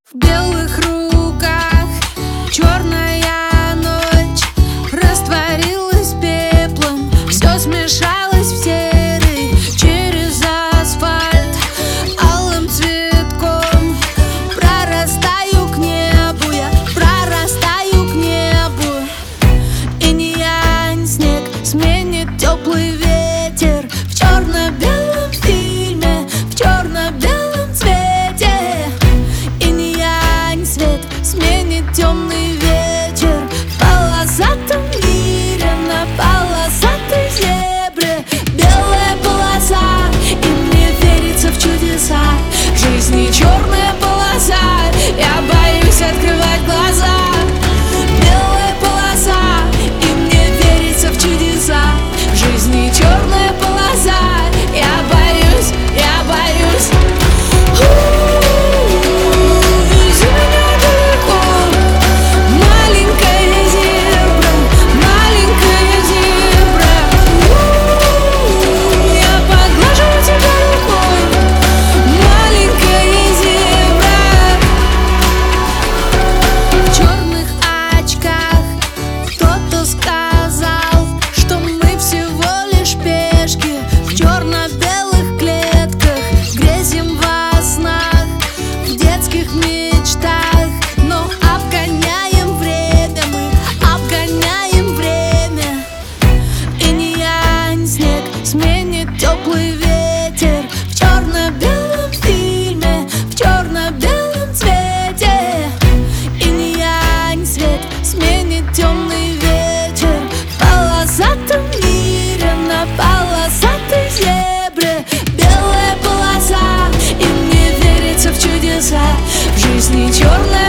В белых руках черная ночь растворилась пеплом, все смешалось в серый. Через асфальт алым цветком прорастаю к небу, я прорастаю к небу. Инь-янь, снег сменит теплый ветер в черно-белом фильме, в черно-белом цвете. Инь-янь, свет сменит темный вечер в полосатом мире, на полосатой зебре. Белая полоса, и мне верится в чудеса. В жизни черная полоса, я боюсь открывать глаза. Белая полоса, и мне верится в чудеса. В жизни черная полоса, я боюсь, я боюсь. Вези меня далеко, маленькая зебра, маленькая зебра. Я поглажу тебя рукой, маленькая зебра. В черных очках кто-то сказал, что мы всего лишь пешки в черно-белых клетках, грезим во снах, в детских мечтах, но обгоняем время, мы обгоняем время. Инь-янь, снег сменит теплый ветер в черно-белом фильме, в черно-белом цвете. Инь-янь, свет сменит темный вечер в полосатом мире, на полосатой зебре. Белая полоса, и мне верится в чудеса. В жизни черная